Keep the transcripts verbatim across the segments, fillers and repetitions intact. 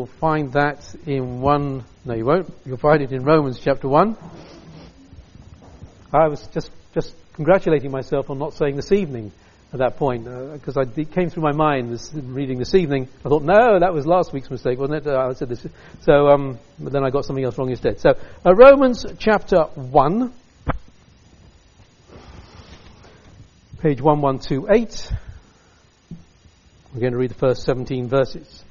find that in one, no you won't, you'll find it in Romans chapter one. I was just, just congratulating myself on not saying this evening at that point, because uh, it came through my mind this reading this evening. I thought, no, that was last week's mistake, wasn't it? Uh, I said this. So, um, but then I got something else wrong instead. So, uh, Romans chapter one, page one one two eight. We're going to read the first seventeen verses.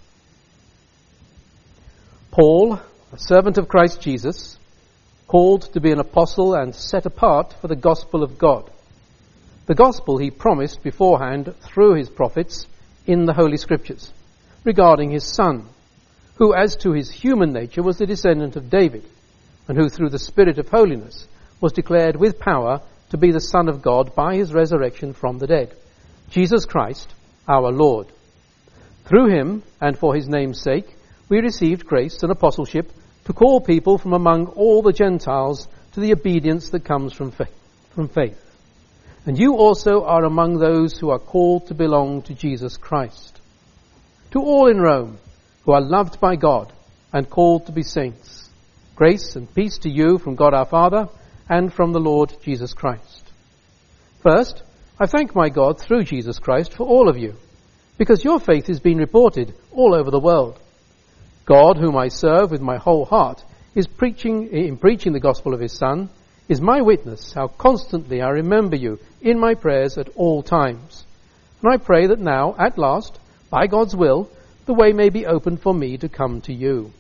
Paul, a servant of Christ Jesus, called to be an apostle and set apart for the gospel of God. The gospel he promised beforehand through his prophets in the Holy Scriptures, regarding his Son, who as to his human nature was the descendant of David, and who through the Spirit of holiness was declared with power to be the Son of God by his resurrection from the dead, Jesus Christ, our Lord. Through him, and for his name's sake, we received grace and apostleship to call people from among all the Gentiles to the obedience that comes from faith. From faith. And you also are among those who are called to belong to Jesus Christ. To all in Rome who are loved by God and called to be saints, grace and peace to you from God our Father and from the Lord Jesus Christ. First, I thank my God through Jesus Christ for all of you, because your faith has been reported all over the world. God, whom I serve with my whole heart, is preaching in preaching the gospel of his Son, is my witness how constantly I remember you in my prayers at all times. And I pray that now, at last, by God's will, the way may be opened for me to come to you.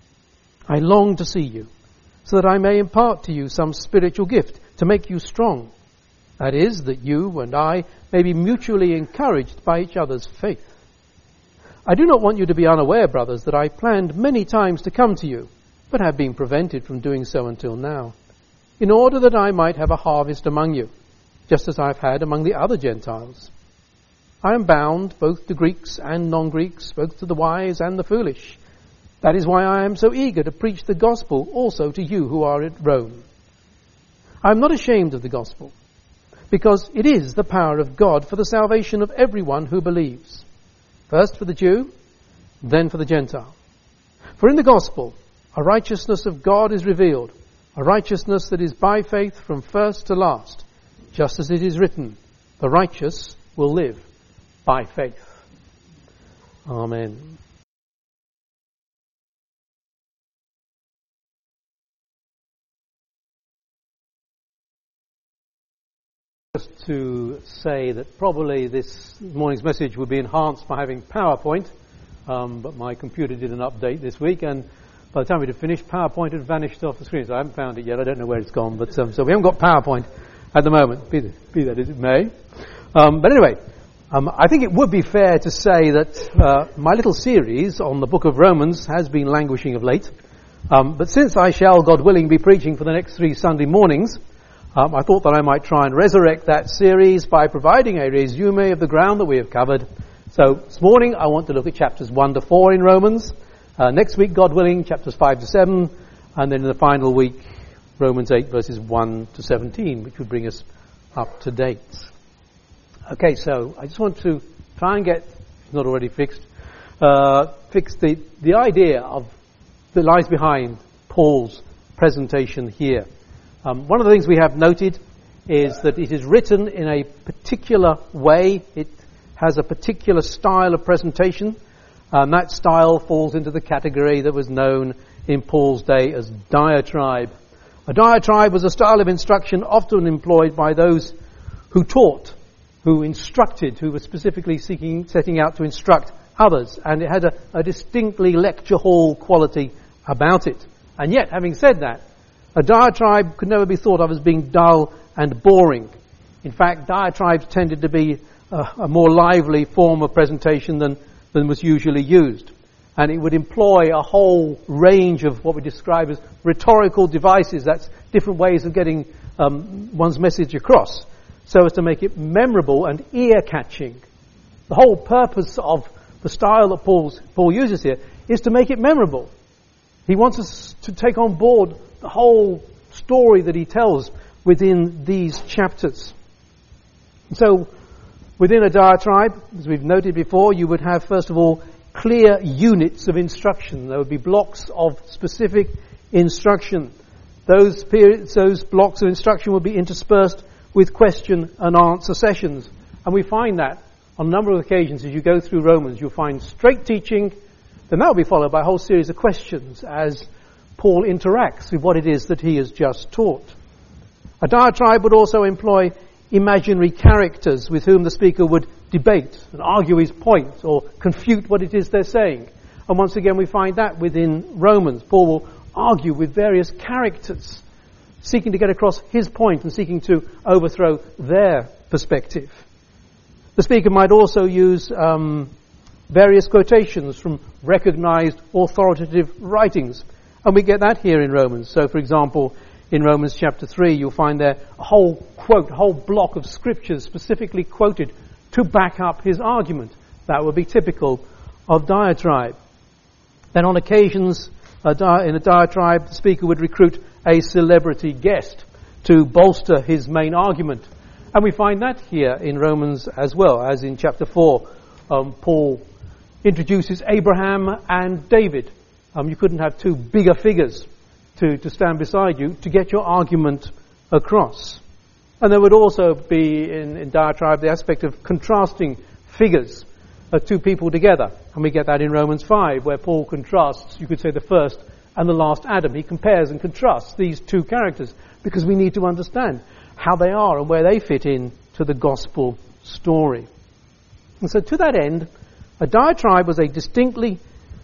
I long to see you, so that I may impart to you some spiritual gift to make you strong. That is, that you and I may be mutually encouraged by each other's faith. I do not want you to be unaware, brothers, that I planned many times to come to you, but have been prevented from doing so until now, in order that I might have a harvest among you, just as I've had among the other Gentiles. I am bound both to Greeks and non-Greeks, both to the wise and the foolish. That is why I am so eager to preach the gospel also to you who are at Rome. I am not ashamed of the gospel, because it is the power of God for the salvation of everyone who believes, first for the Jew, then for the Gentile. For in the gospel, a righteousness of God is revealed, a righteousness that is by faith from first to last, just as it is written, the righteous will live by faith. Amen. Just to say that probably this morning's message would be enhanced by having PowerPoint, um, but my computer did an update this week, and by the time we had finished, PowerPoint had vanished off the screen, so I haven't found it yet. I don't know where it's gone, but um, so we haven't got PowerPoint at the moment, be, be that as it may. Um, but anyway, um, I think it would be fair to say that uh, my little series on the book of Romans has been languishing of late. Um, but since I shall, God willing, be preaching for the next three Sunday mornings, um, I thought that I might try and resurrect that series by providing a resume of the ground that we have covered. So this morning I want to look at chapters one to four in Romans. Uh, next week, God willing, chapters five to seven, and then in the final week, Romans eight verses one to seventeen, which would bring us up to date. Okay, so I just want to try and get, if it's not already fixed, uh, fix the, the idea of that lies behind Paul's presentation here. Um, one of the things we have noted is that it is written in a particular way. It has a particular style of presentation, and that style falls into the category that was known in Paul's day as diatribe. A diatribe was a style of instruction often employed by those who taught, who instructed, who were specifically seeking, setting out to instruct others, and it had a, a distinctly lecture hall quality about it. And yet, having said that, a diatribe could never be thought of as being dull and boring. In fact, diatribes tended to be a, a more lively form of presentation than, than was usually used. And it would employ a whole range of what we describe as rhetorical devices. That's different ways of getting um, one's message across, so as to make it memorable and ear-catching. The whole purpose of the style that Paul's, Paul uses here is to make it memorable. He wants us to take on board the whole story that he tells within these chapters. So, within a diatribe, as we've noted before, you would have, first of all, clear units of instruction. There would be blocks of specific instruction. Those periods, those blocks of instruction would be interspersed with question and answer sessions. And we find that on a number of occasions as you go through Romans. You'll find straight teaching, then that will be followed by a whole series of questions as Paul interacts with what it is that he has just taught. A diatribe would also employ imaginary characters with whom the speaker would debate and argue his point or confute what it is they're saying. And once again we find that within Romans. Paul will argue with various characters, seeking to get across his point and seeking to overthrow their perspective. The speaker might also use um, various quotations from recognized authoritative writings. And we get that here in Romans. So, for example, in Romans chapter three, you'll find there a whole quote, a whole block of scriptures specifically quoted to back up his argument. That would be typical of diatribe. Then on occasions, a di- in a diatribe, the speaker would recruit a celebrity guest to bolster his main argument. And we find that here in Romans as well, as in chapter four, um, Paul introduces Abraham and David. Um, you couldn't have two bigger figures to, to stand beside you to get your argument across. And there would also be in, in diatribe the aspect of contrasting figures of two people together. And we get that in Romans five, where Paul contrasts, you could say, the first and the last Adam. He compares and contrasts these two characters because we need to understand how they are and where they fit in to the gospel story. And so to that end, a diatribe was a distinctly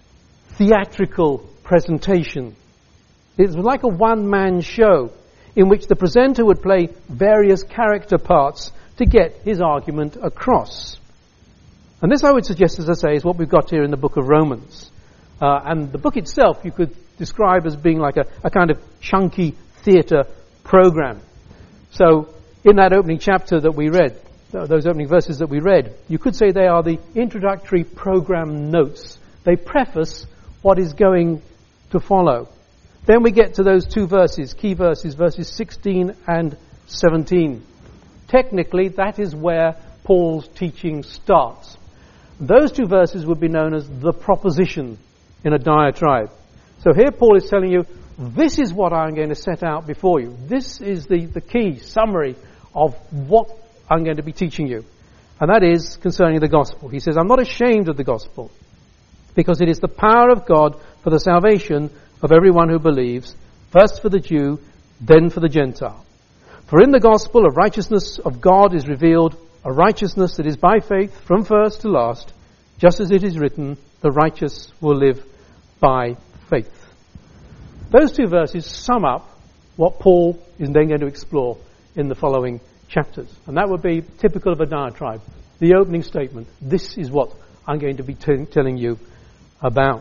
theatrical presentation. It was like a one-man show in which the presenter would play various character parts to get his argument across. And this, I would suggest, as I say, is what we've got here in the book of Romans. Uh, and the book itself you could describe as being like a, a kind of chunky theatre program. So in that opening chapter that we read, those opening verses that we read, you could say they are the introductory program notes. They preface what is going to follow. Then we get to those two verses, key verses, verses sixteen and seventeen. Technically, that is where Paul's teaching starts. Those two verses would be known as the proposition in a diatribe. So here Paul is telling you, this is what I'm going to set out before you. This is the, the key summary of what I'm going to be teaching you. And that is concerning the gospel. He says, I'm not ashamed of the gospel, because it is the power of God for the salvation of everyone who believes, first for the Jew, then for the Gentile. For in the gospel a righteousness of God is revealed, a righteousness that is by faith from first to last, just as it is written, the righteous will live by faith. Those two verses sum up what Paul is then going to explore in the following chapters. And that would be typical of a diatribe. The opening statement. This is what I'm going to be t- telling you about.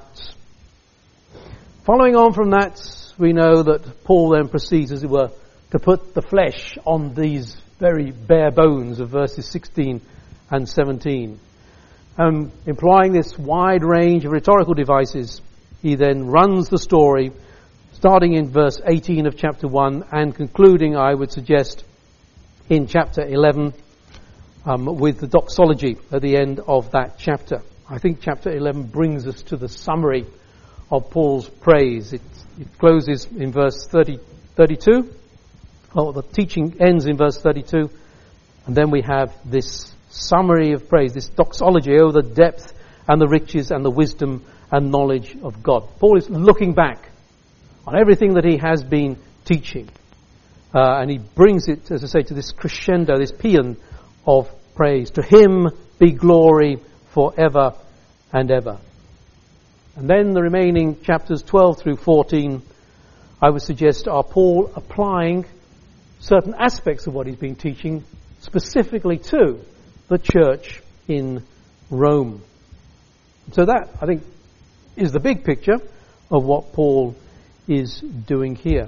Following on from that, we know that Paul then proceeds, as it were, to put the flesh on these very bare bones of verses sixteen and seventeen. Um, employing this wide range of rhetorical devices, he then runs the story, starting in verse eighteen of chapter one and concluding, I would suggest, in chapter eleven, um, with the doxology at the end of that chapter. I think chapter eleven brings us to the summary of Paul's praise. It, it closes in verse thirty, thirty-two. Well, the teaching ends in verse thirty-two. And then we have this summary of praise, this doxology over the depth and the riches and the wisdom and knowledge of God. Paul is looking back on everything that he has been teaching. Uh, and he brings it, as I say, to this crescendo, this paean of praise. To him be glory forever and ever. And then the remaining chapters twelve through fourteen, I would suggest, are Paul applying certain aspects of what he's been teaching specifically to the church in Rome. So that, I think, is the big picture of what Paul is doing here.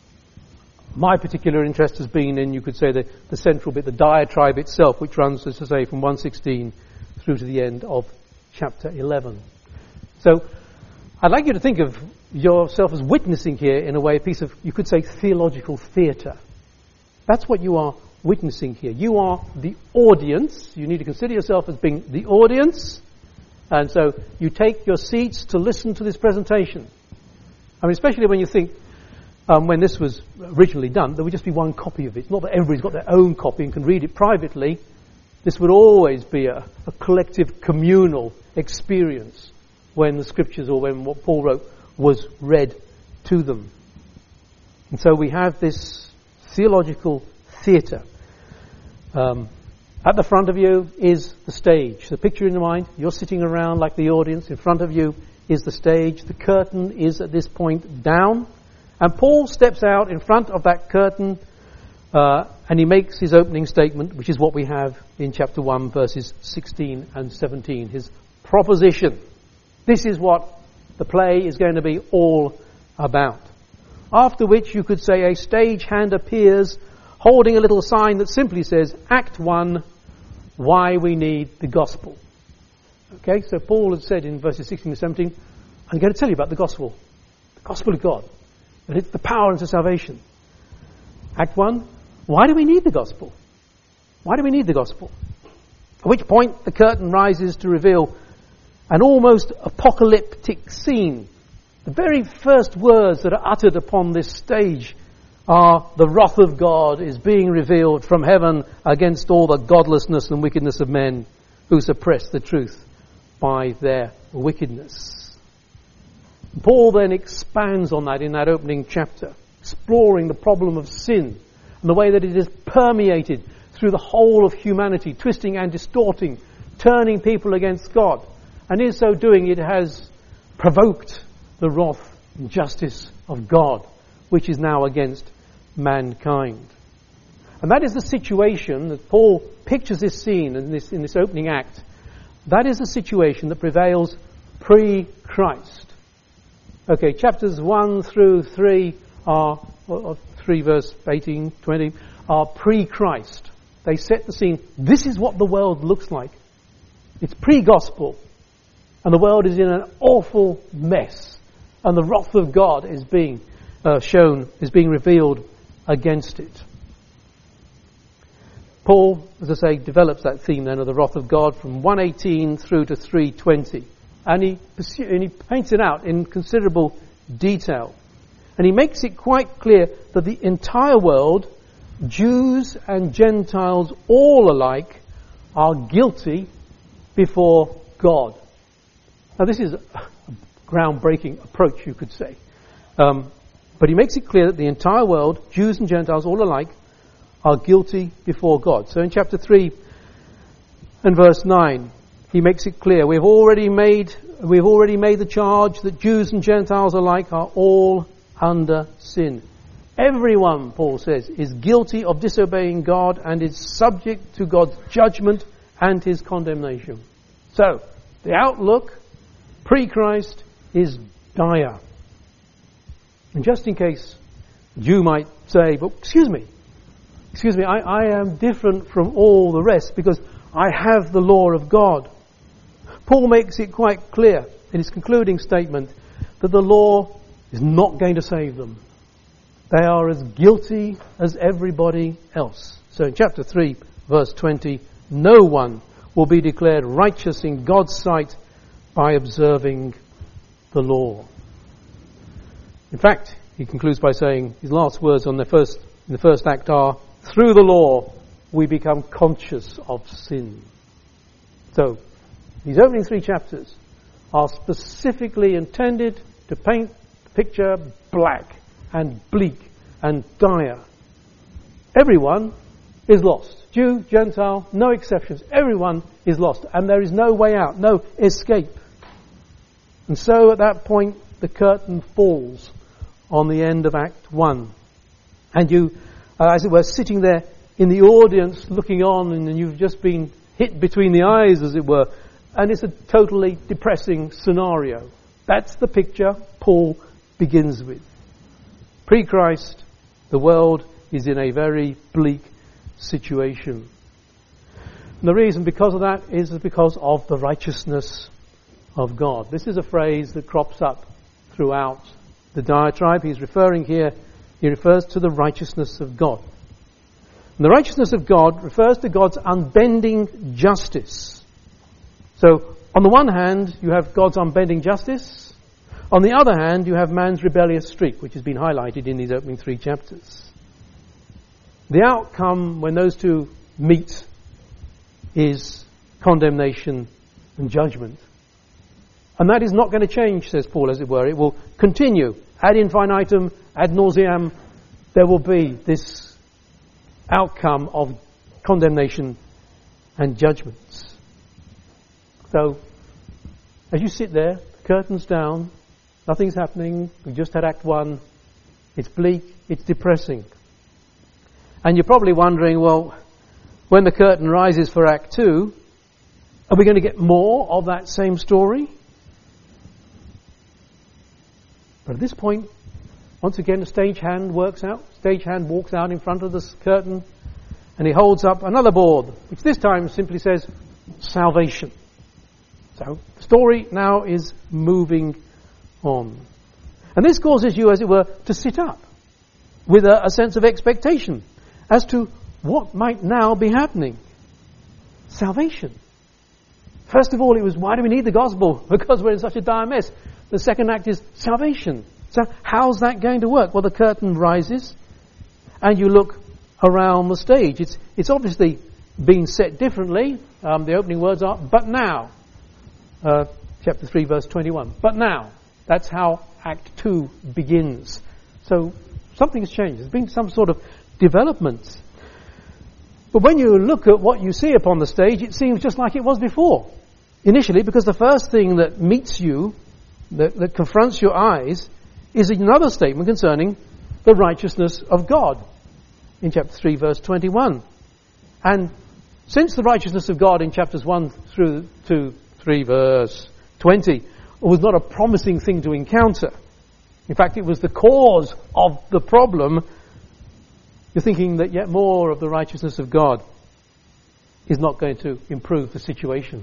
My particular interest has been in, you could say, the, the central bit, the diatribe itself, which runs, as I say, from one sixteen through to the end of chapter eleven. So I'd like you to think of yourself as witnessing here, in a way, a piece of, you could say, theological theatre. That's what you are witnessing here. You are the audience. You need to consider yourself as being the audience, And so you take your seats to listen to this presentation. I mean, especially when you think, um, when this was originally done, there would just be one copy of it. It's not that everybody's got their own copy and can read it privately. This would always be a, a collective communal experience when the scriptures or when what Paul wrote was read to them. And so we have this theological theatre. Um, at the front of you is the stage. The picture in your mind, you're sitting around like the audience. In front of you is the stage. The curtain is at this point down. And Paul steps out in front of that curtain uh, and he makes his opening statement, which is what we have in chapter one, verses sixteen and seventeen. His proposition. This is what the play is going to be all about. After which you could say a stagehand appears holding a little sign that simply says, Act one, why we need the gospel. Okay, so Paul has said in verses sixteen and seventeen, I'm going to tell you about the gospel. The gospel of God. And it's the power unto salvation. Act one, why do we need the gospel? Why do we need the gospel? At which point the curtain rises to reveal an almost apocalyptic scene. The very first words that are uttered upon this stage are, the wrath of God is being revealed from heaven against all the godlessness and wickedness of men who suppress the truth by their wickedness. Paul then expands on that in that opening chapter, exploring the problem of sin and the way that it is permeated through the whole of humanity, twisting and distorting, turning people against God. And in so doing, it has provoked the wrath and justice of God, which is now against mankind. And that is the situation that Paul pictures this scene in this, in this opening act. That is the situation that prevails pre-Christ. Okay, chapters one through three are, or three verse eighteen, twenty, are pre-Christ. They set the scene. This is what the world looks like. It's pre-gospel. And the world is in an awful mess. And the wrath of God is being uh, shown, is being revealed against it. Paul, as I say, develops that theme then of the wrath of God from one eighteen through to three twenty. And he, pursue, and he paints it out in considerable detail. And he makes it quite clear that the entire world, Jews and Gentiles all alike, are guilty before God. Now this is a groundbreaking approach, you could say. Um, but he makes it clear that the entire world, Jews and Gentiles all alike, are guilty before God. So in chapter three and verse nine, he makes it clear, we've already made, we've already made the charge that Jews and Gentiles alike are all under sin. Everyone, Paul says, is guilty of disobeying God and is subject to God's judgment and his condemnation. So, the outlook pre-Christ is dire. And just in case you might say, but excuse me, excuse me, I, I am different from all the rest because I have the law of God. Paul makes it quite clear in his concluding statement that the law is not going to save them. They are as guilty as everybody else. So in chapter three, verse twenty, no one will be declared righteous in God's sight by observing the law. In fact, he concludes by saying, his last words on the first, in the first act are, through the law we become conscious of sin. So, these opening three chapters are specifically intended to paint the picture black and bleak and dire. Everyone is lost. Jew, Gentile, no exceptions. Everyone is lost. And there is no way out, no escape. And so at that point, the curtain falls on the end of Act one. And you, uh, as it were, sitting there in the audience looking on, and you've just been hit between the eyes, as it were. And it's a totally depressing scenario. That's the picture Paul begins with. Pre-Christ, the world is in a very bleak situation. And the reason because of that is because of the righteousness of God. This is a phrase that crops up throughout the diatribe. He's referring here, he refers to the righteousness of God. And the righteousness of God refers to God's unbending justice. So, On the one hand, you have God's unbending justice. On the other hand, you have man's rebellious streak, which has been highlighted in these opening three chapters. The outcome when those two meet is condemnation and judgment. And that is not going to change, says Paul, as it were. It will continue. Ad infinitum, ad nauseam, there will be this outcome of condemnation and judgments. So, as you sit there, curtains down, nothing's happening, we just had Act One, it's bleak, it's depressing. And you're probably wondering, well, when the curtain rises for Act Two, are we going to get more of that same story? But at this point, once again, a stagehand works out. Stagehand walks out in front of this curtain and he holds up another board, which this time simply says, salvation. So, the story now is moving on. And this causes you, as it were, to sit up with a, a sense of expectation as to what might now be happening. Salvation. First of all, it was, why do we need the gospel? Because we're in such a dire mess. The second act is salvation. So how's that going to work? Well, the curtain rises and you look around the stage. It's it's obviously been set differently. Um, the opening words are, but now. Uh, chapter three, verse twenty-one. But now. That's how Act two begins. So something has changed. There's been some sort of development. But when you look at what you see upon the stage, it seems just like it was before. Initially, because the first thing that meets you, that, that confronts your eyes, is another statement concerning the righteousness of God in chapter three, verse twenty-one. And since the righteousness of God in chapters one through to three, verse twenty, was not a promising thing to encounter, in fact, it was the cause of the problem, you're thinking that yet more of the righteousness of God is not going to improve the situation.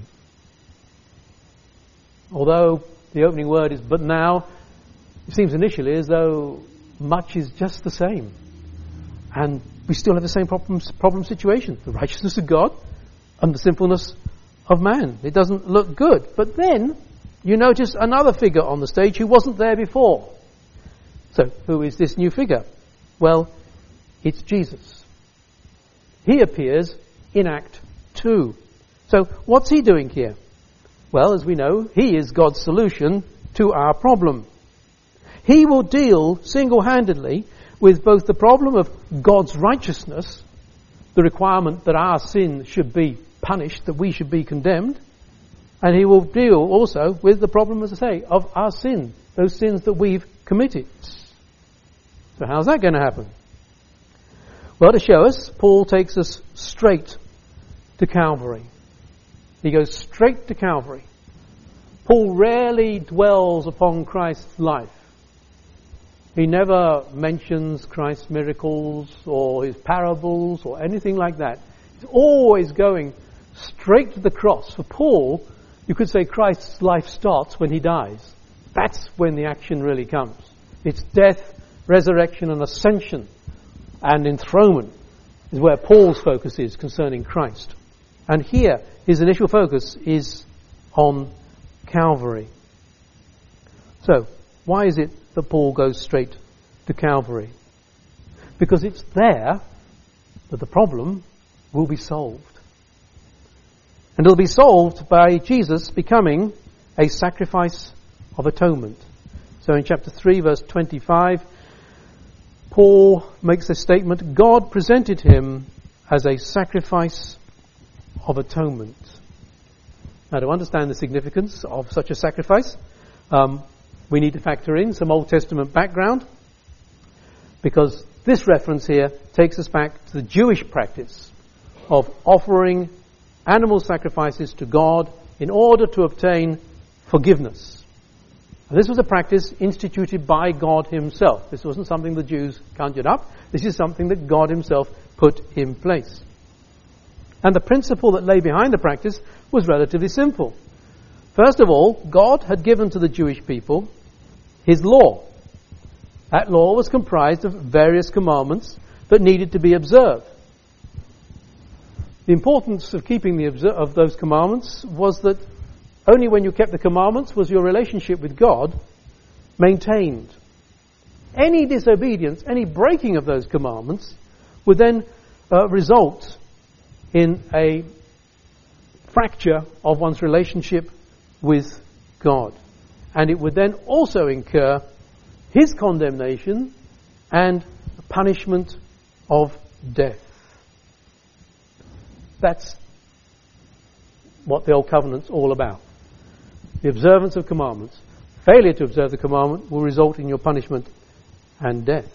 Although the opening word is, but now, it seems initially as though much is just the same. And we still have the same problem, problem situation. The righteousness of God and the sinfulness of man. It doesn't look good. But then you notice another figure on the stage who wasn't there before. So, who is this new figure? Well, it's Jesus. He appears in Act two. So, what's he doing here? Well, as we know, he is God's solution to our problem. He will deal single-handedly with both the problem of God's righteousness, the requirement that our sin should be punished, that we should be condemned, and he will deal also with the problem, as I say, of our sin, those sins that we've committed. So how's that going to happen? Well, to show us, Paul takes us straight to Calvary. He goes straight to Calvary. Paul rarely dwells upon Christ's life. He never mentions Christ's miracles or his parables or anything like that. He's always going straight to the cross. For Paul, you could say Christ's life starts when he dies. That's when the action really comes. It's death, resurrection and ascension and enthronement is where Paul's focus is concerning Christ. And here, his initial focus is on Calvary. So, why is it that Paul goes straight to Calvary? Because it's there that the problem will be solved. And it'll be solved by Jesus becoming a sacrifice of atonement. So in chapter three, verse twenty-five, Paul makes a statement, God presented him as a sacrifice of atonement. Now, to understand the significance of such a sacrifice, um, we need to factor in some Old Testament background, because this reference here takes us back to the Jewish practice of offering animal sacrifices to God in order to obtain forgiveness. And this was a practice instituted by God himself. This wasn't something the Jews conjured up. This is something that God himself put in place. And the principle that lay behind the practice was relatively simple. First of all, God had given to the Jewish people his law. That law was comprised of various commandments that needed to be observed. The importance of keeping the obser- of those commandments was that only when you kept the commandments was your relationship with God maintained. Any disobedience, any breaking of those commandments would then uh, result in a fracture of one's relationship with God. And it would then also incur His condemnation and the punishment of death. That's what the Old Covenant's all about. The observance of commandments. Failure to observe the commandment will result in your punishment and death.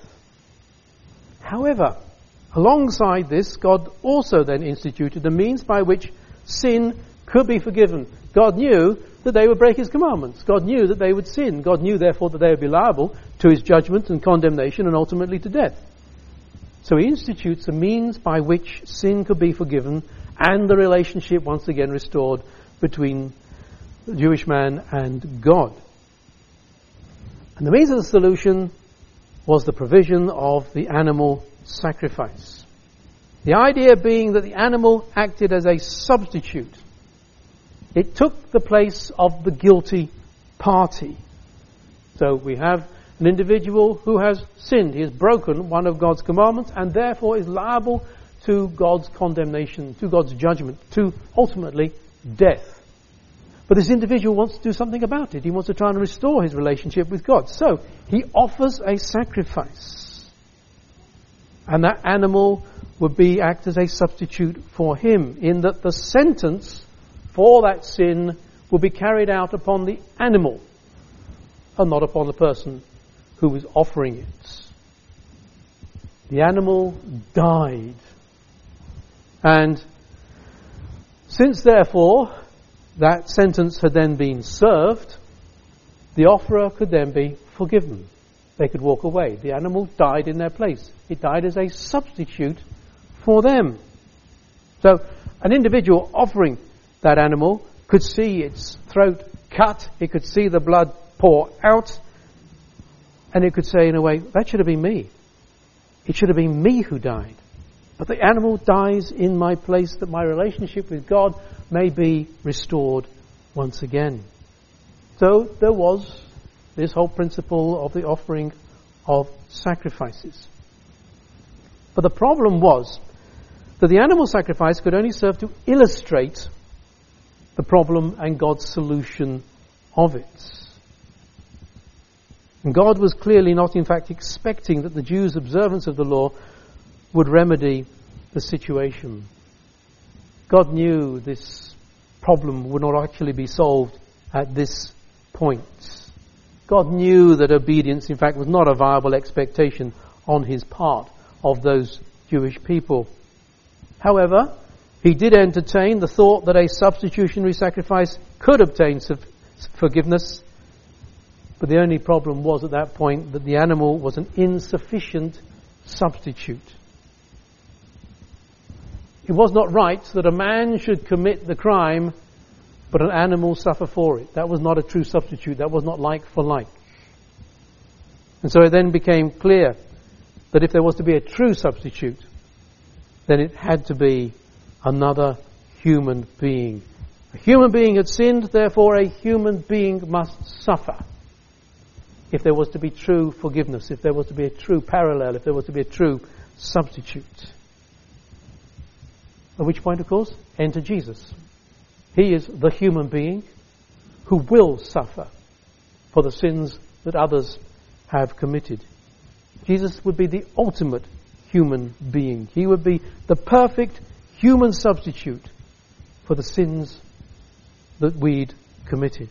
However, alongside this, God also then instituted the means by which sin could be forgiven. God knew that they would break His commandments. God knew that they would sin. God knew, therefore, that they would be liable to His judgment and condemnation and ultimately to death. So He institutes a means by which sin could be forgiven and the relationship once again restored between the Jewish man and God. And the means of the solution was the provision of the animal sacrifice. The idea being that the animal acted as a substitute. It took the place of the guilty party. So we have an individual who has sinned. He has broken one of God's commandments and therefore is liable to God's condemnation, to God's judgment, to ultimately death. But this individual wants to do something about it. He wants to try and restore his relationship with God. So he offers a sacrifice. And that animal would be act as a substitute for him, in that the sentence for that sin will be carried out upon the animal and not upon the person who was offering it. The animal died. And since therefore that sentence had then been served, the offerer could then be forgiven. They could walk away. The animal died in their place. It died as a substitute for them. So an individual offering that animal could see its throat cut, it could see the blood pour out, and it could say in a way, that should have been me. It should have been me who died. But the animal dies in my place that my relationship with God may be restored once again. So there was this whole principle of the offering of sacrifices. But the problem was that the animal sacrifice could only serve to illustrate the problem and God's solution of it. And God was clearly not, in fact, expecting that the Jews' observance of the law would remedy the situation. God knew this problem would not actually be solved at this point. God knew that obedience, in fact, was not a viable expectation on His part of those Jewish people. However, He did entertain the thought that a substitutionary sacrifice could obtain forgiveness. But the only problem was at that point that the animal was an insufficient substitute. It was not right that a man should commit the crime, but an animal suffer for it. That was not a true substitute. That was not like for like. And so it then became clear that if there was to be a true substitute, then it had to be another human being. A human being had sinned, therefore a human being must suffer. If there was to be true forgiveness, if there was to be a true parallel, if there was to be a true substitute. At which point, of course, enter Jesus. He is the human being who will suffer for the sins that others have committed. Jesus would be the ultimate human being. He would be the perfect human substitute for the sins that we'd committed.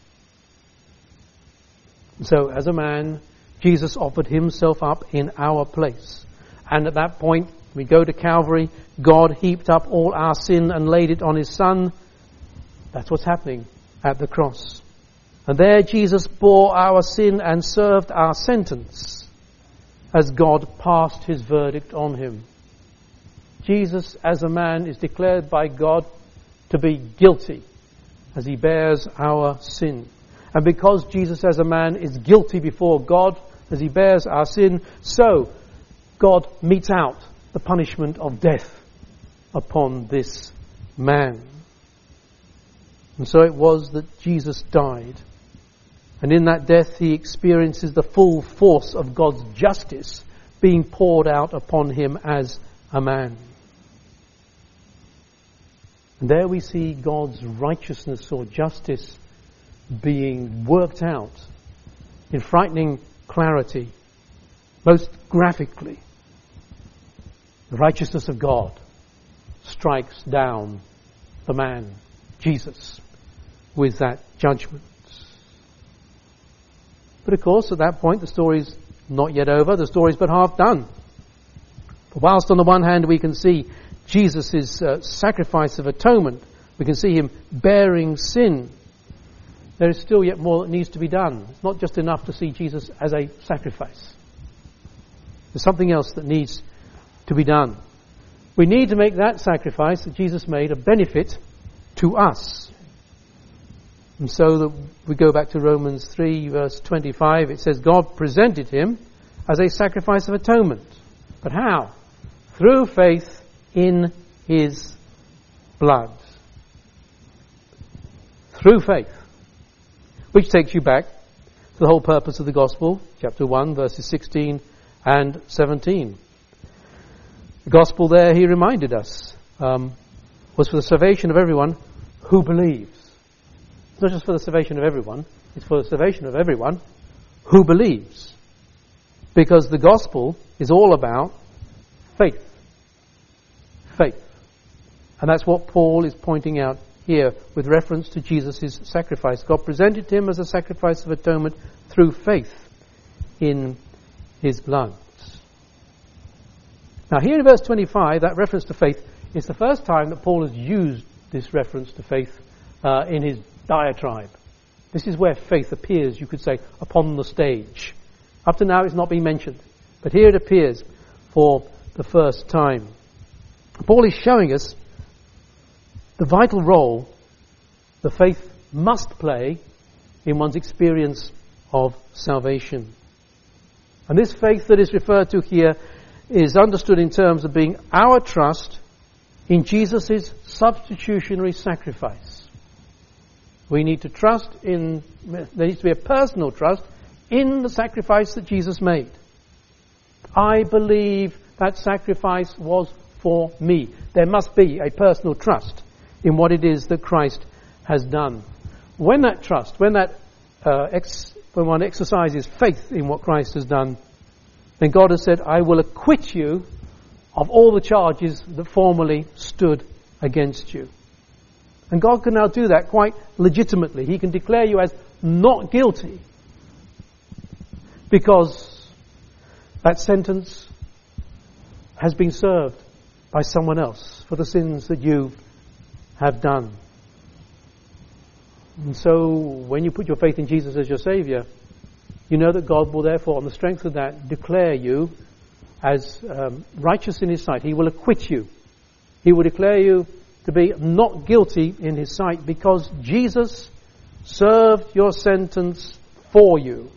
So, as a man, Jesus offered Himself up in our place. And at that point, we go to Calvary, God heaped up all our sin and laid it on His Son. That's what's happening at the cross. And there Jesus bore our sin and served our sentence as God passed His verdict on Him. Jesus, as a man, is declared by God to be guilty as He bears our sin. And because Jesus as a man is guilty before God as He bears our sin, so God metes out the punishment of death upon this man. And so it was that Jesus died. And in that death he experiences the full force of God's justice being poured out upon him as a man. And there we see God's righteousness or justice being worked out in frightening clarity, most graphically. The righteousness of God strikes down the man, Jesus, with that judgment. But of course, at that point, the story's not yet over. The story's but half done. For whilst on the one hand we can see Jesus' uh, sacrifice of atonement, we can see him bearing sin, there is still yet more that needs to be done. It's not just enough to see Jesus as a sacrifice. There's something else that needs to be done. We need to make that sacrifice that Jesus made a benefit to us. And so that we go back to Romans three verse twenty-five, it says God presented him as a sacrifice of atonement. But how? Through faith in his blood. Through faith. Which takes you back to the whole purpose of the gospel, chapter one, verses sixteen and seventeen. The gospel there, he reminded us, um, was for the salvation of everyone who believes. It's not just for the salvation of everyone, it's for the salvation of everyone who believes. Because the gospel is all about faith. Faith. And that's what Paul is pointing out here with reference to Jesus' sacrifice. God presented him as a sacrifice of atonement through faith in his blood. Now here in verse twenty-five, that reference to faith is the first time that Paul has used this reference to faith uh, in his diatribe. This is where faith appears, you could say, upon the stage. Up to now it's not been mentioned, but here it appears for the first time. Paul is showing us the vital role the faith must play in one's experience of salvation. And this faith that is referred to here is understood in terms of being our trust in Jesus' substitutionary sacrifice. We need to trust in, there needs to be a personal trust in the sacrifice that Jesus made. I believe that sacrifice was for me. There must be a personal trust in what it is that Christ has done. When that trust, when that uh, ex, when one exercises faith in what Christ has done, then God has said, I will acquit you of all the charges that formerly stood against you. And God can now do that quite legitimately. He can declare you as not guilty because that sentence has been served by someone else for the sins that you have done. And so when you put your faith in Jesus as your Saviour, you know that God will therefore, on the strength of that, declare you as um, righteous in his sight. He will acquit you. He will declare you to be not guilty in his sight because Jesus served your sentence for you.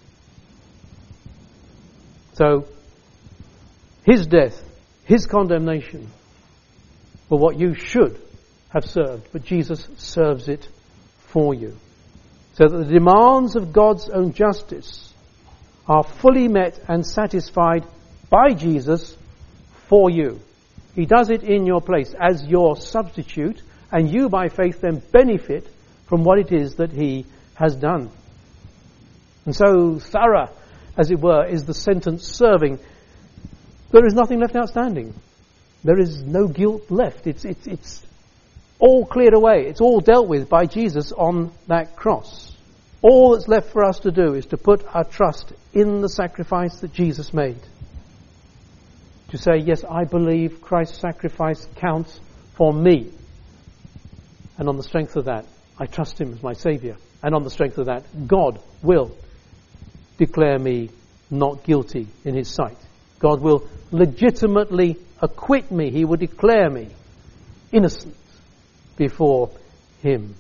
So, his death, his condemnation, were what you should have served, but Jesus serves it for you. So that the demands of God's own justice are fully met and satisfied by Jesus for you. He does it in your place as your substitute, and you by faith then benefit from what it is that he has done. And so thorough, as it were, is the sentence serving. There is nothing left outstanding. There is no guilt left. It's, it's, it's all cleared away. It's all dealt with by Jesus on that cross. All that's left for us to do is to put our trust in the sacrifice that Jesus made. To say, yes, I believe Christ's sacrifice counts for me. And on the strength of that, I trust him as my Saviour. And on the strength of that, God will declare me not guilty in his sight. God will legitimately acquit me. He will declare me innocent before him.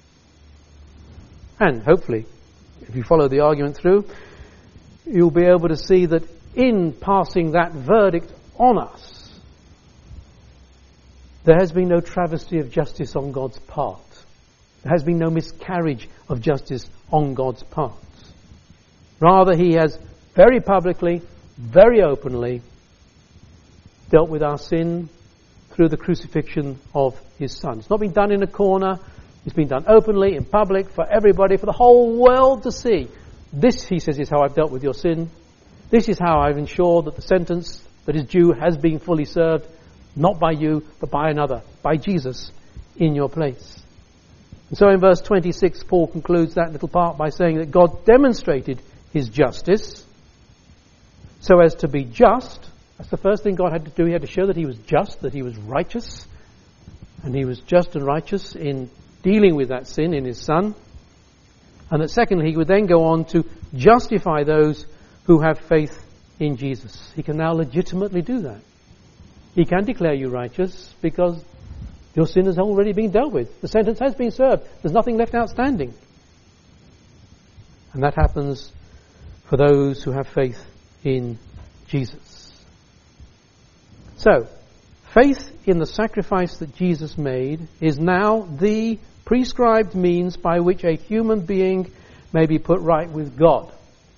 And hopefully, if you follow the argument through, you'll be able to see that in passing that verdict on us, there has been no travesty of justice on God's part. There has been no miscarriage of justice on God's part. Rather, he has very publicly, very openly dealt with our sin through the crucifixion of his Son. It's not been done in a corner. It's been done openly, in public, for everybody, for the whole world to see. This, he says, is how I've dealt with your sin. This is how I've ensured that the sentence that is due has been fully served, not by you, but by another, by Jesus, in your place. And so in verse twenty-six, Paul concludes that little part by saying that God demonstrated his justice so as to be just. That's the first thing God had to do. He had to show that he was just, that he was righteous. And he was just and righteous in dealing with that sin in his Son. And that secondly, he would then go on to justify those who have faith in Jesus. He can now legitimately do that. He can declare you righteous because your sin has already been dealt with. The sentence has been served. There's nothing left outstanding. And that happens for those who have faith in Jesus. So, faith in the sacrifice that Jesus made is now the prescribed means by which a human being may be put right with God.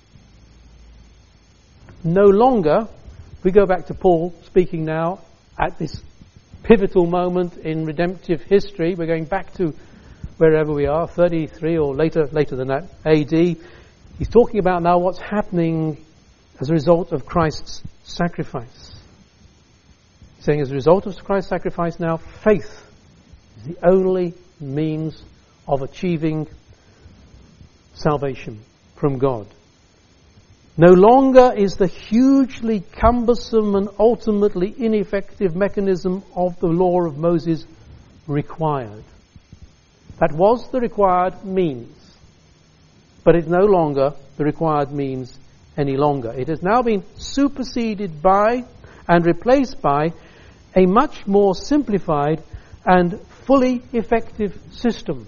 No longer, if we go back to Paul speaking now at this pivotal moment in redemptive history, we're going back to wherever we are, thirty-three or later, later than that, A D. He's talking about now what's happening as a result of Christ's sacrifice. He's saying as a result of Christ's sacrifice now, faith is the only means of achieving salvation from God. No longer is the hugely cumbersome and ultimately ineffective mechanism of the law of Moses required. That was the required means, but it's no longer the required means any longer. It has now been superseded by and replaced by a much more simplified and fully effective system.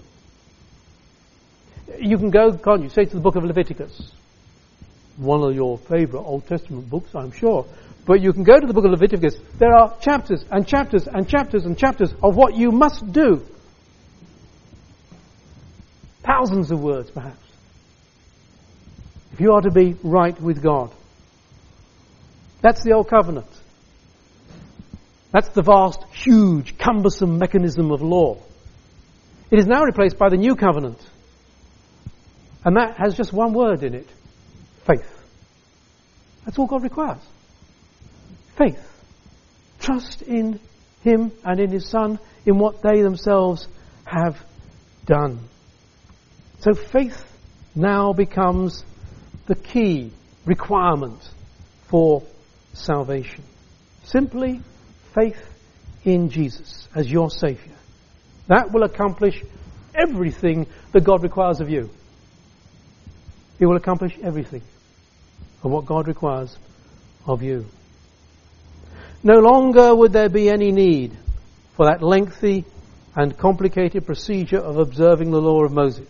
You can go, can't you, say to the book of Leviticus, one of your favourite Old Testament books, I'm sure. But you can go to the book of Leviticus. There are chapters and chapters and chapters and chapters of what you must do. Thousands of words, perhaps. If you are to be right with God. That's the Old Covenant. That's the vast, huge, cumbersome mechanism of law. It is now replaced by the New Covenant. And that has just one word in it. Faith. That's all God requires. Faith. Trust in Him and in His Son, in what they themselves have done. So faith now becomes the key requirement for salvation. Simply faith in Jesus as your Saviour. That will accomplish everything that God requires of you. It will accomplish everything of what God requires of you. No longer would there be any need for that lengthy and complicated procedure of observing the law of Moses,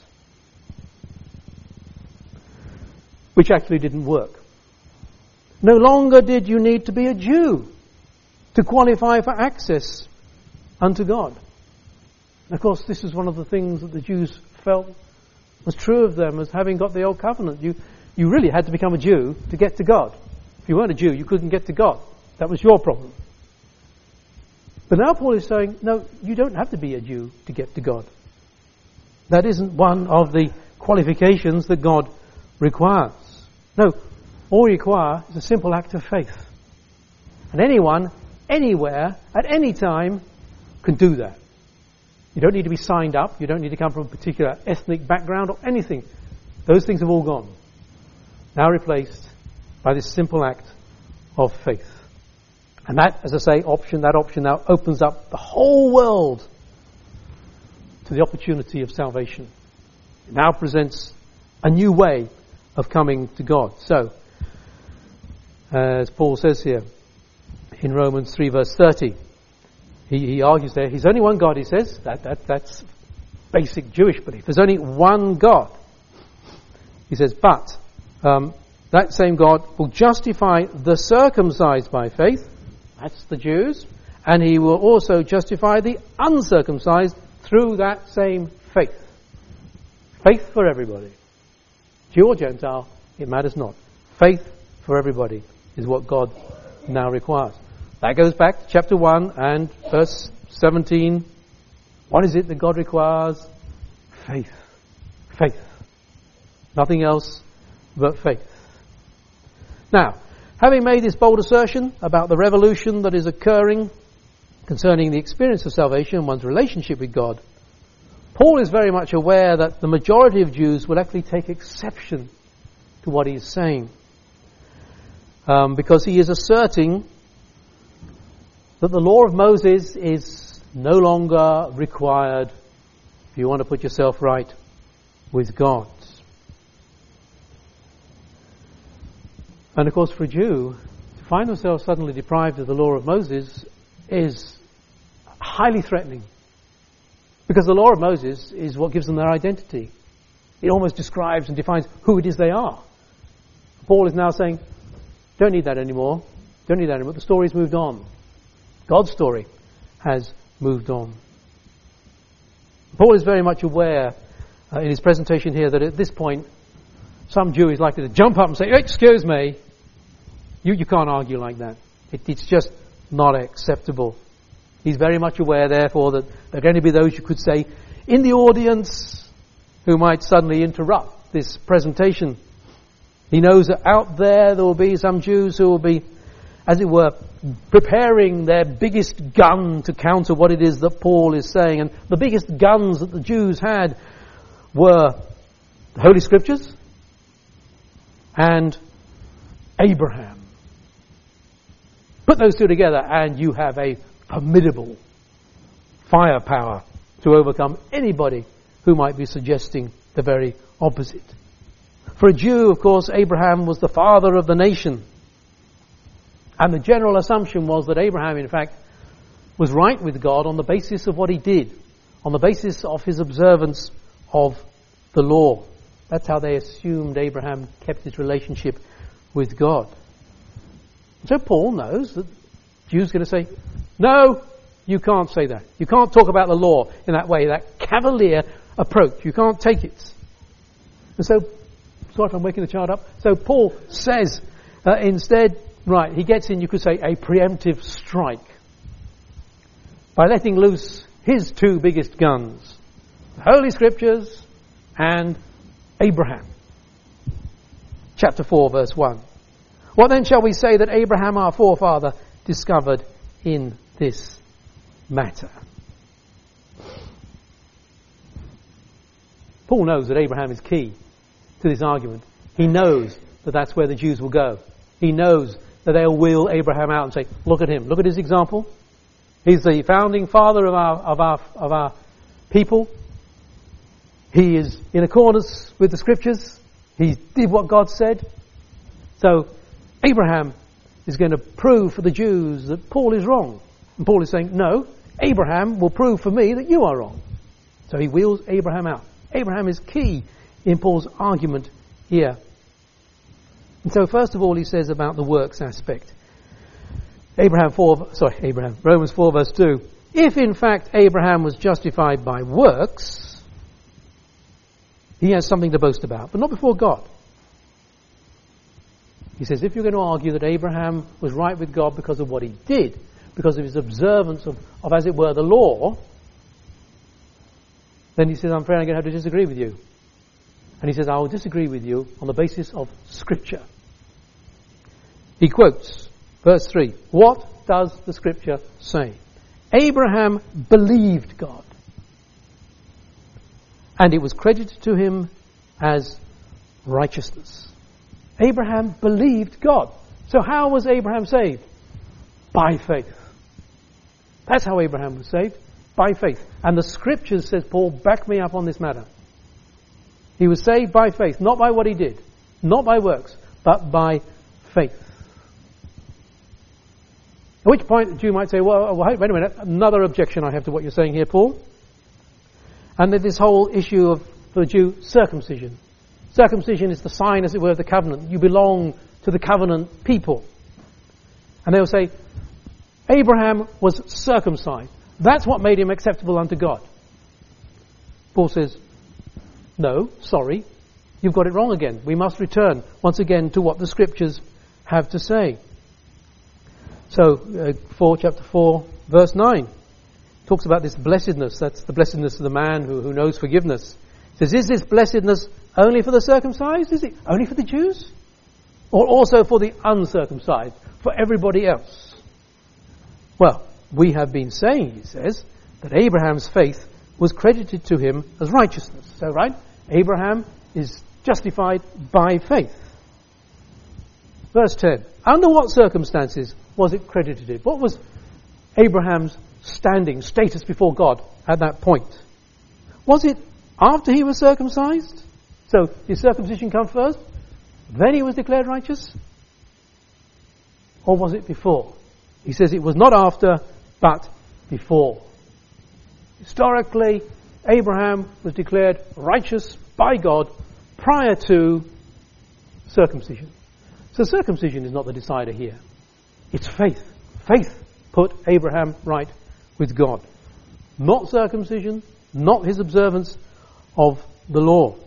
which actually didn't work. No longer did you need to be a Jew to qualify for access unto God. And of course, this is one of the things that the Jews felt was true of them as having got the Old Covenant. You, you really had to become a Jew to get to God. If you weren't a Jew, you couldn't get to God. That was your problem. But now Paul is saying, no, you don't have to be a Jew to get to God. That isn't one of the qualifications that God requires. No, all you require is a simple act of faith. And anyone, anywhere, at any time, can do that. You don't need to be signed up. You don't need to come from a particular ethnic background or anything. Those things have all gone. Now replaced by this simple act of faith. And that, as I say, option, that option now opens up the whole world to the opportunity of salvation. It now presents a new way of coming to God. So, as Paul says here in Romans three verse thirty, He, he argues there, He's only one God, he says. That, that That's basic Jewish belief. There's only one God. He says, but um, that same God will justify the circumcised by faith. That's the Jews. And He will also justify the uncircumcised through that same faith. Faith for everybody. Jew or Gentile, it matters not. Faith for everybody is what God now requires. That goes back to chapter one and verse seventeen. What is it that God requires? Faith. Faith. Nothing else but faith. Now, having made this bold assertion about the revolution that is occurring concerning the experience of salvation and one's relationship with God, Paul is very much aware that the majority of Jews will actually take exception to what he is saying. Um, because he is asserting that the law of Moses is no longer required if you want to put yourself right with God. And of course, for a Jew, to find themselves suddenly deprived of the law of Moses is highly threatening. Because the law of Moses is what gives them their identity. It almost describes and defines who it is they are. Paul is now saying, don't need that anymore. Don't need that anymore. The story's moved on. God's story has moved on. Paul is very much aware uh, in his presentation here that at this point, some Jew is likely to jump up and say, excuse me, you, you can't argue like that. It, it's just not acceptable. He's very much aware, therefore, that there are going to be those you could say in the audience who might suddenly interrupt this presentation. He knows that out there there will be some Jews who will be, as it were, preparing their biggest gun to counter what it is that Paul is saying. And the biggest guns that the Jews had were the Holy Scriptures and Abraham. Put those two together and you have a formidable firepower to overcome anybody who might be suggesting the very opposite. For a Jew, of course, Abraham was the father of the nation. And the general assumption was that Abraham, in fact, was right with God on the basis of what he did, on the basis of his observance of the law. That's how they assumed Abraham kept his relationship with God. So Paul knows that Jews are going to say, no, you can't say that. You can't talk about the law in that way, that cavalier approach. You can't take it. And so, sorry if I'm waking the child up. So Paul says uh, instead, right, he gets in, you could say, a preemptive strike by letting loose his two biggest guns, the Holy Scriptures and Abraham. Chapter four, verse one. What then shall we say that Abraham our forefather discovered in this matter? Paul knows that Abraham is key to this argument. He knows that that's where the Jews will go. He knows that they'll wheel Abraham out and say, look at him, look at his example. He's the founding father of our of our of our people. He is in accordance with the Scriptures. He did what God said. So Abraham is going to prove for the Jews that Paul is wrong. And Paul is saying, no, Abraham will prove for me that you are wrong. So he wheels Abraham out. Abraham is key in Paul's argument here. And so first of all he says about the works aspect. Abraham four, sorry, Abraham, Romans four verse two. If in fact Abraham was justified by works, he has something to boast about, but not before God. He says, if you're going to argue that Abraham was right with God because of what he did, because of his observance of, of as it were, the law, then he says, I'm afraid I'm going to have to disagree with you. And he says, I will disagree with you on the basis of Scripture. He quotes verse three. What does the Scripture say? Abraham believed God, and it was credited to him as righteousness. Abraham believed God. So how was Abraham saved? By faith. That's how Abraham was saved. By faith. And the Scriptures, says Paul, back me up on this matter. He was saved by faith, not by what he did, not by works, but by faith. At which point the Jew might say, well, wait a minute, another objection I have to what you're saying here, Paul. And then this whole issue of, for the Jew, circumcision. Circumcision is the sign, as it were, of the covenant. You belong to the covenant people. And they'll say, Abraham was circumcised. That's what made him acceptable unto God. Paul says, no, sorry, you've got it wrong again. We must return once again to what the Scriptures have to say. So, uh, four, chapter four, verse nine, talks about this blessedness. That's the blessedness of the man who, who knows forgiveness. It says, is this blessedness only for the circumcised? Is it only for the Jews? Or also for the uncircumcised? For everybody else? Well, we have been saying, he says, that Abraham's faith was credited to him as righteousness. So, right? Abraham is justified by faith. Verse ten. Under what circumstances was it credited him? What was Abraham's standing, status before God at that point? Was it after he was circumcised? So, did circumcision come first? Then he was declared righteous? Or was it before? He says it was not after, but before. Historically, Abraham was declared righteous by God prior to circumcision. So circumcision is not the decider here. It's faith. Faith put Abraham right with God. Not circumcision, not his observance of the law.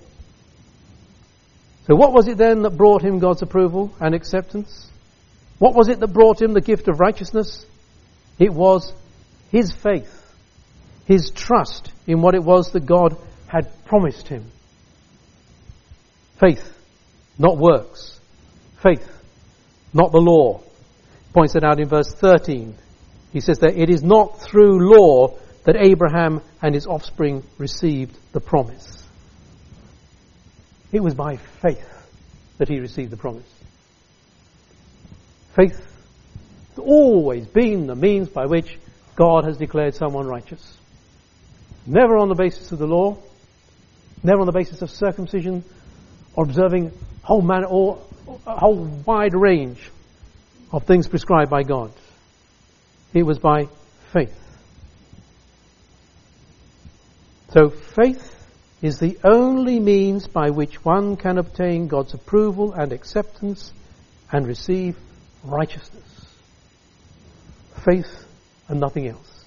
So what was it then that brought him God's approval and acceptance? What was it that brought him the gift of righteousness? It was his faith, his trust in what it was that God had promised him. Faith, not works. Faith, not the law. He points it out in verse thirteen. He says that it is not through law that Abraham and his offspring received the promise. It was by faith that he received the promise. Faith has always been the means by which God has declared someone righteous. Never on the basis of the law, never on the basis of circumcision, or observing whole man or a whole wide range of things prescribed by God. It was by faith. So faith is the only means by which one can obtain God's approval and acceptance and receive righteousness. Faith and nothing else.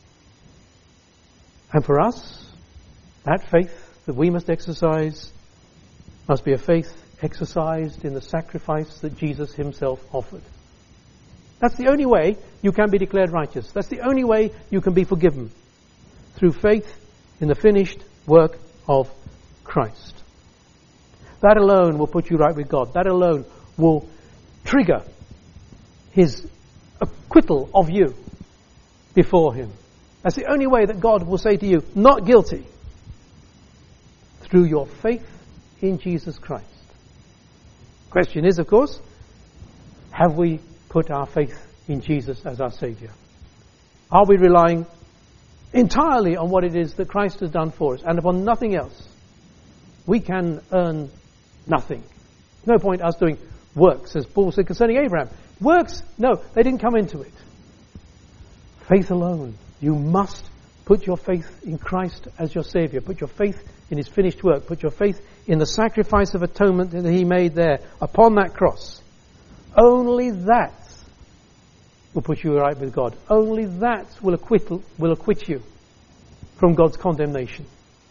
And for us, that faith that we must exercise must be a faith exercised in the sacrifice that Jesus himself offered. That's the only way you can be declared righteous. That's the only way you can be forgiven. Through faith in the finished work of Christ. That alone will put you right with God. That alone will trigger his acquittal of you before him. That's the only way that God will say to you, not guilty, through your faith in Jesus Christ. Question is, of course, have we put our faith in Jesus as our Saviour? Are we relying entirely on what it is that Christ has done for us and upon nothing else? We can earn nothing. No point us doing works, as Paul said concerning Abraham. Works, no, they didn't come into it. Faith alone. You must put your faith in Christ as your Saviour. Put your faith in his finished work. Put your faith in the sacrifice of atonement that he made there upon that cross. Only that will put you right with God. Only that will acquit, will acquit you from God's condemnation.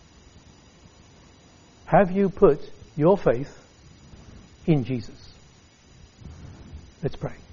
Have you put your faith in Jesus? Let's pray.